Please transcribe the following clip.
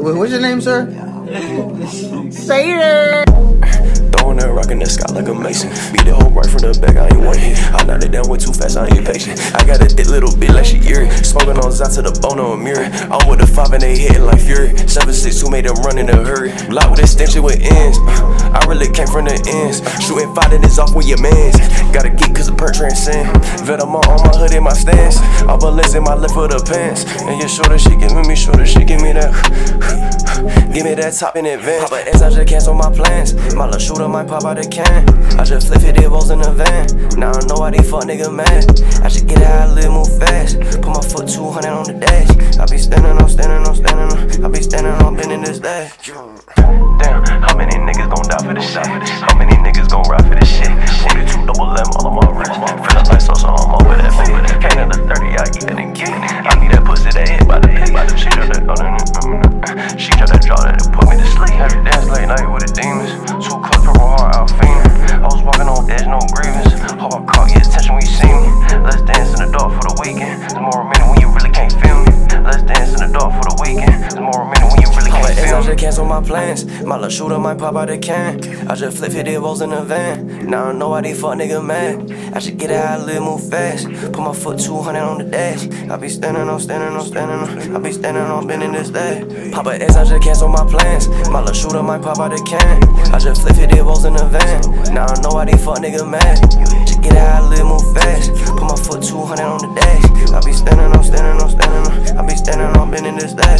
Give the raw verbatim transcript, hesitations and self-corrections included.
What's your name, sir? Say it. Throwing that rock in the sky like a mason. Beat the whole right from the back, I ain't one hit. I knocked it down way too fast, I ain't patient. I got a thick little bit like she eerie. Smoking on Zot to the bone on a mirror. I'm with the five and they hitting like fury. seven six two made them run in a hurry. Block with extension with ends. I really came from the ends. Shooting five and it's off with your mans. Gotta geek cause the perk transcend. Vetements on my hood in my stance. All balance in my left of the pants. And your shoulder, she giving me shoulder, she give me that. Give me that top in advance. Pop a S, I just cancel my plans. My little shooter might pop out the can. I just flip it, it rolls in the van. Now I know why these fuck nigga mad. I should get out, I live, move fast. Put my foot two hundred on the dash. I be standing on, standing on, standing on. I be standing on, bending this day. Damn, how many niggas gon' die for this shit? How many niggas gon' ride for this shit? forty-two double M all on my wrist. Feeling like so, so I'm over that bitch. Can't in the thirty, I eat it and get it. I need that pussy that hit by the pig. She just that, she just that jaw that put me to sleep. Every dance late night with the demons. Two cups, purple heart, out fiending. I was walking on edge, no grievance. Hope I caught your attention when you see me. Let's dance in the dark for the weekend. There's more minute when you really can't feel me. Let's dance in the dark for the weekend. There's more minute when you really can't feel me. I just cancel my plans. My little shooter might pop out the can. I just flip it, it rolls in the van. Now I know why these fuck nigga mad. I should get out, I live, move fast. Put my foot two hundred on the dash. I be standing on, standing on, standing on. I be standing on, bending this day. Pop a S, I just cancel my plans. My little shooter might pop out the can. I just flip it, it rolls in the van. Now I know why these fuck nigga mad. Just get out, I live, move fast. Put my foot two hundred on the dash. I be standing on, standing on, standing on. I be standing on, bending this day.